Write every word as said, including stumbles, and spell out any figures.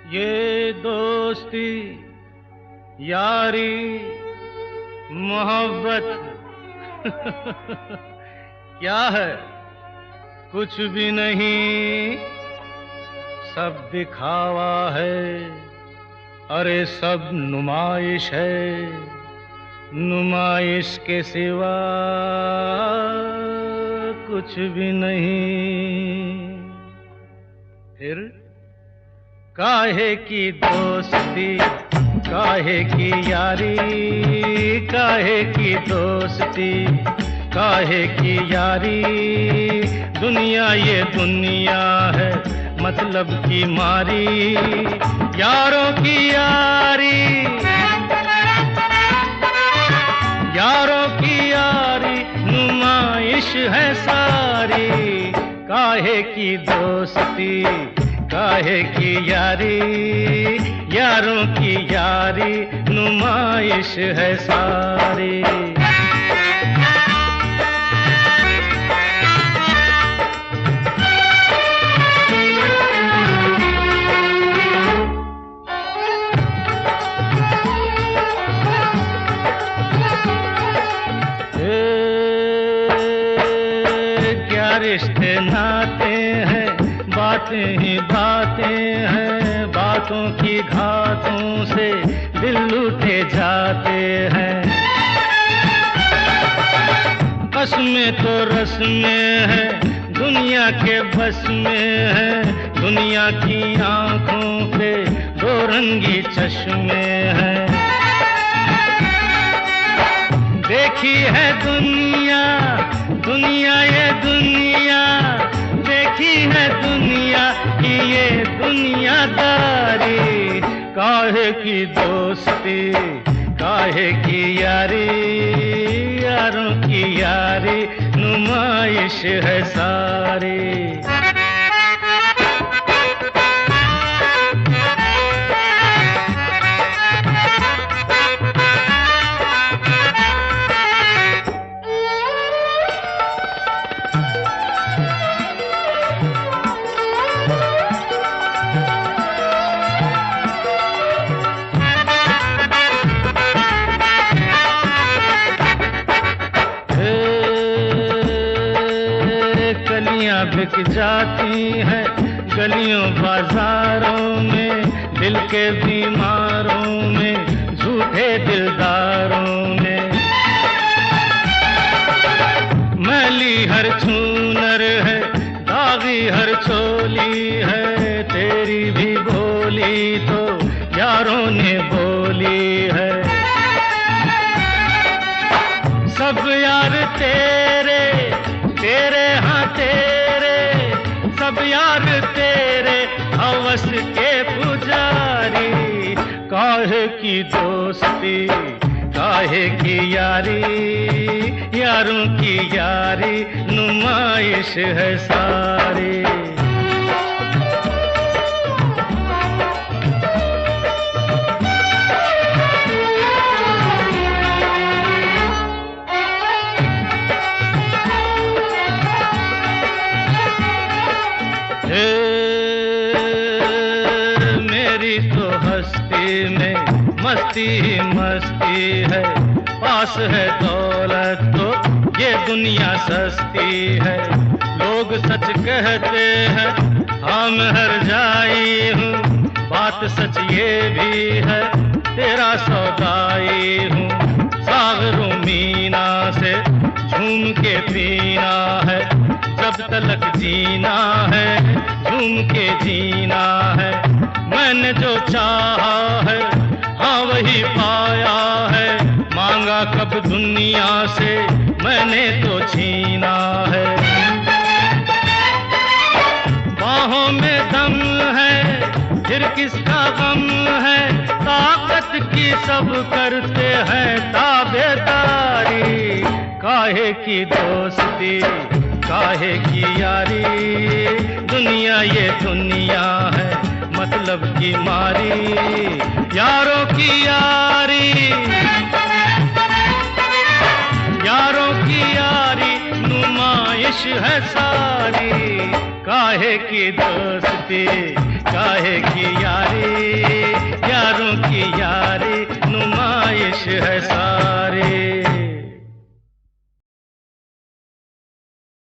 ये दोस्ती यारी मोहब्बत क्या है? कुछ भी नहीं, सब दिखावा है। अरे सब नुमाइश है, नुमाइश के सिवा कुछ भी नहीं। फिर काहे की दोस्ती, काहे की यारी, काहे की दोस्ती, काहे की यारी। दुनिया ये दुनिया है मतलब की मारी, यारों की यारी, यारों की यारी नुमाइश है सारी। काहे की दोस्ती, काहे की यारी, यारों की यारी नुमाइश है सारी। रिश्ते नाते हैं, बातें ही बातें हैं, बातों की घातों से दिल लूटे जाते हैं। कसमें तो रस्में हैं, दुनिया के बस में है, दुनिया की आंखों पे दो रंगी चश्मे हैं। देखी है दुनिया, दुनिया ये दुनिया, देखी है दुनिया की ये दुनियादारी। काहे की दोस्ती, काहे की यारी, यारों की यारी नुमाइश है सारी। बिक जाती है गलियों बाजारों में, दिल के बीमारों में, झूठे दिलदारों में। मैली हर छूनर है, दागी हर चोली है, तेरी भी बोली तो यारों ने बोली है। सब यार तेरे, तेरे हाँ तेरे, सब यार तेरे हवस के पुजारी। काहे की दोस्ती, काहे की यारी, यारों की यारी नुमाइश है सारी। मेरी तो हस्ती में मस्ती ही मस्ती है, पास है दौलत तो ये दुनिया सस्ती है। लोग सच कहते हैं हाँ मैं हर जाई हूँ, बात सच ये भी है तेरा सौदाई हूँ। सागरों मीना से झूम के पीना है, जब तलक जीना है झूम के जीना है। मैंने जो चाहा है हाँ वही पाया है, मांगा कब दुनिया से मैंने तो छीना है। बाहों में दम है फिर किसका गम है, ताकत की सब करते हैं ताबेदारी। काहे की दोस्ती, काहे की यारी, दुनिया ये दुनिया है मतलब की मारी। यारों की यारी, यारों की यारी नुमाइश है सारी। काहे की दोस्ती काहे की यारी, यारों की यारी।